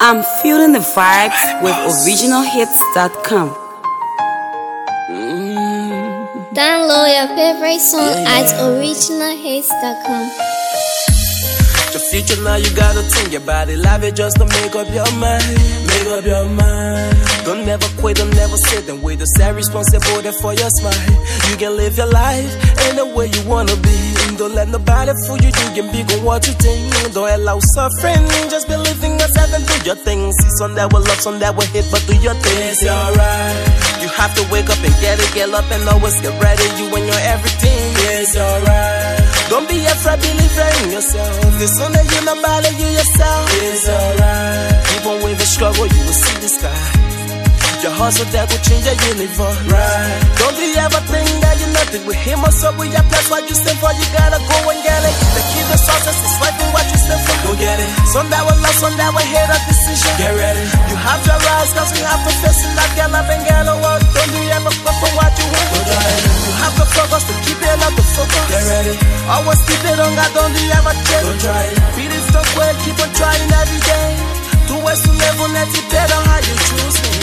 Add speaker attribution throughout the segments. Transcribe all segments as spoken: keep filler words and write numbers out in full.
Speaker 1: I'm feeling the vibes with original hits dot com.
Speaker 2: Mm. Download your favorite song yeah, yeah. at original hits dot com.
Speaker 3: The future now, you gotta think about it. Live it just to make up your mind. Make up your mind. Don't never quit, don't never sit and wait. The sad responsibility for your smile. You can live your life any way you wanna be. Don't let nobody fool you, you can be good what you think. Don't allow suffering, just believe in yourself and do your thing. See some that will love, some that will hate, but do your thing. It's alright. You have to wake up and get it, get up and always get ready. You and your everything. It's alright. Don't be afraid, believe in yourself. The sooner you know about it, you yourself. It's alright. Keep on with the struggle, you will see the sky. Your hustle that will change your universe. Right. Don't be ever think that you're nothing. With him or so with your place, what you stand for, you gotta go and get it. The key to success is fighting what you stand for. Go get it. Some that will love, some that will hate a decision. Get ready. You have your rise, cause we have to face it like get up and get a work. Don't do ever fuck for what you want. Go get it. You have to focus to keep it up to focus. Get ready. Always keep it on God, don't do ever check. Go try it. Beat it, stop well, keep on trying every day. Two ways to live on that, it better how you choose me.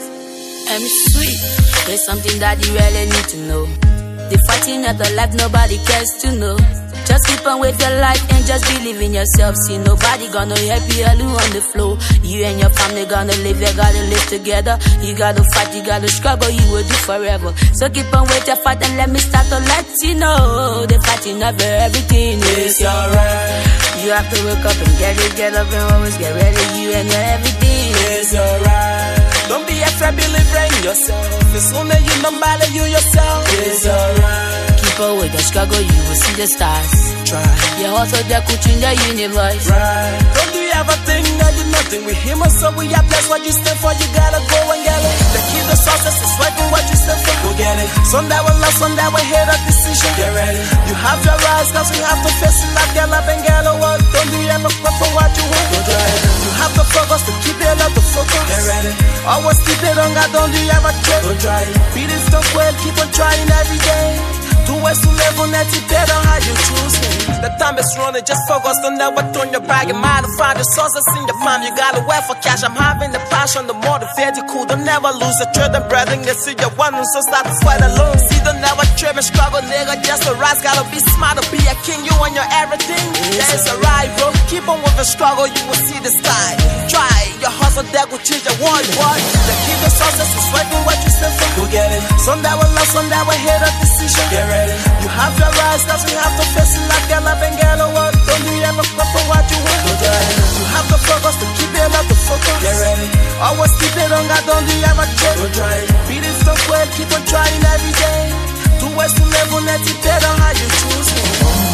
Speaker 4: I'm sweet, there's something that you really need to know. The fighting of the life nobody cares to know. Just keep on with your life and just believe in yourself. See, nobody gonna help you alone on the floor. You and your family gonna live, you gotta live together. You gotta fight, you gotta struggle, you will do forever. So keep on with your fight and let me start to let you know. The fighting over everything is alright. You have to wake up and get it, get up and always get ready. You and your everything
Speaker 3: is alright. Don't be afraid, believe in yourself. The sooner you know about it, you yourself. It's alright.
Speaker 4: Keep on with the struggle, you will see the stars.
Speaker 3: Try.
Speaker 4: Your hustle that could change the universe.
Speaker 3: Right. Don't do ever think that you're nothing. With him or so we have place what you stand for, you gotta go and get it. The key to success is fighting what you stand for. Go get it. Some that will love, some that will hate a decision. Get ready. You have your rise, cause we have to face it like get up and get a work. Don't do ever fuck for what you want. Go try it. You have to focus to keep it up to focus. Get ready. Always keep it on God, don't do ever check. Go try it. Beat it, stop well, keep on trying every day. Two ways to live on that, it better how you choose me. The time is running, just focus on that. What on your bag, your mind to find the sources in your farm. You gotta wait for cash. I'm having the passion, the motivate you cool. Don't never lose the trade and breathing. You see your one, so start to fight alone. See, don't never trip and struggle, nigga. Just a rise, gotta be smart to be a king. You and your everything. There's a ride, bro. Keep on with the struggle, you will see the sky. Try your hustle, that will change your world, boy. The key to success is fighting what you stand for. Go get it. Some that will love, some that will hate a decision. Get ready. You have your rise, cause we have to face it like get up and get a work. Don't do ever fuck for what you want. You have to focus to keep it up to focus. Get ready. Always keep it on God, don't do ever check. Go try it. Beat it, stop well, keep on trying every day. Two ways to live on that, it better how you choose me.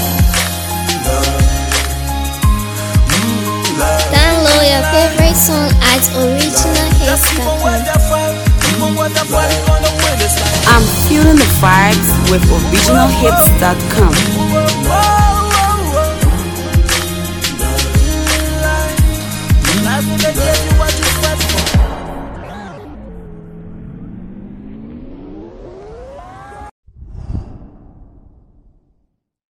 Speaker 2: Download your favorite song at original hits dot com.
Speaker 1: I'm feeling the vibes with original hits dot com.